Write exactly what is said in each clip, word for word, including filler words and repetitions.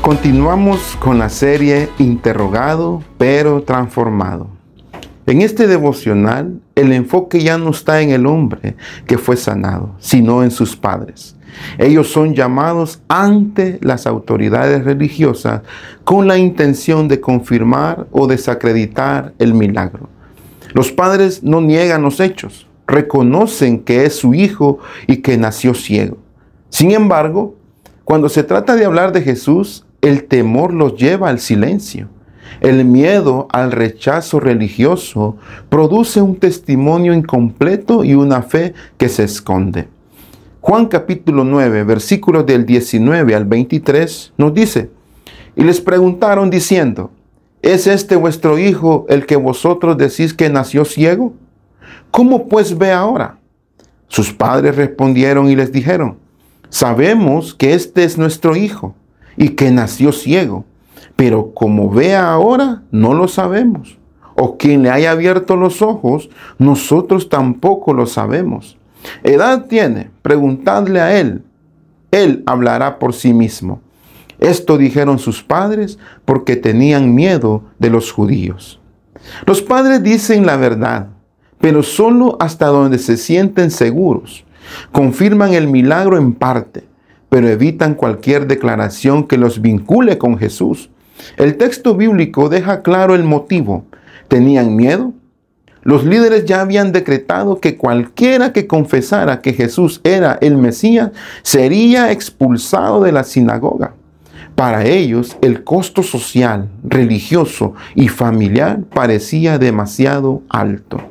Continuamos con la serie Interrogado pero transformado. En este devocional, el enfoque ya no está en el hombre que fue sanado, sino en sus padres. Ellos son llamados ante las autoridades religiosas con la intención de confirmar o desacreditar el milagro. Los padres no niegan los hechos, reconocen que es su hijo y que nació ciego. Sin embargo, cuando se trata de hablar de Jesús, el temor los lleva al silencio. El miedo al rechazo religioso produce un testimonio incompleto y una fe que se esconde. Juan capítulo nueve, versículos del diecinueve al veintitrés, nos dice: y les preguntaron diciendo: ¿es este vuestro hijo el que vosotros decís que nació ciego? ¿Cómo pues ve ahora? Sus padres respondieron y les dijeron: sabemos que este es nuestro hijo y que nació ciego, pero como vea ahora, no lo sabemos. O quien le haya abierto los ojos, nosotros tampoco lo sabemos. ¿Edad tiene? Preguntadle a él. Él hablará por sí mismo. Esto dijeron sus padres porque tenían miedo de los judíos. Los padres dicen la verdad, pero solo hasta donde se sienten seguros. Confirman el milagro en parte, pero evitan cualquier declaración que los vincule con Jesús. El texto bíblico deja claro el motivo. ¿Tenían miedo? Los líderes ya habían decretado que cualquiera que confesara que Jesús era el Mesías sería expulsado de la sinagoga. Para ellos, el costo social, religioso y familiar parecía demasiado alto.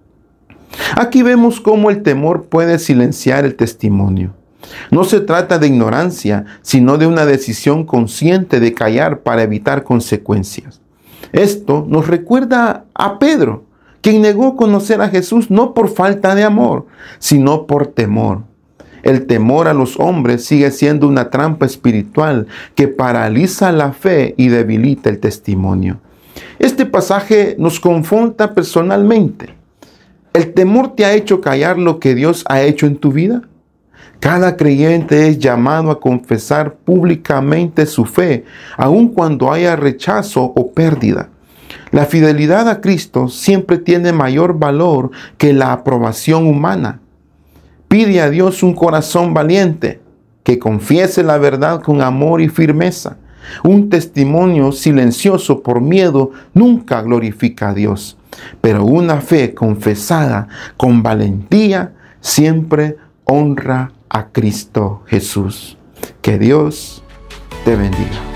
Aquí vemos cómo el temor puede silenciar el testimonio. No se trata de ignorancia, sino de una decisión consciente de callar para evitar consecuencias. Esto nos recuerda a Pedro, quien negó conocer a Jesús no por falta de amor, sino por temor. El temor a los hombres sigue siendo una trampa espiritual que paraliza la fe y debilita el testimonio. Este pasaje nos confronta personalmente. ¿El temor te ha hecho callar lo que Dios ha hecho en tu vida? Cada creyente es llamado a confesar públicamente su fe, aun cuando haya rechazo o pérdida. La fidelidad a Cristo siempre tiene mayor valor que la aprobación humana. Pide a Dios un corazón valiente, que confiese la verdad con amor y firmeza. Un testimonio silencioso por miedo nunca glorifica a Dios, pero una fe confesada con valentía siempre honra a Cristo Jesús. Que Dios te bendiga.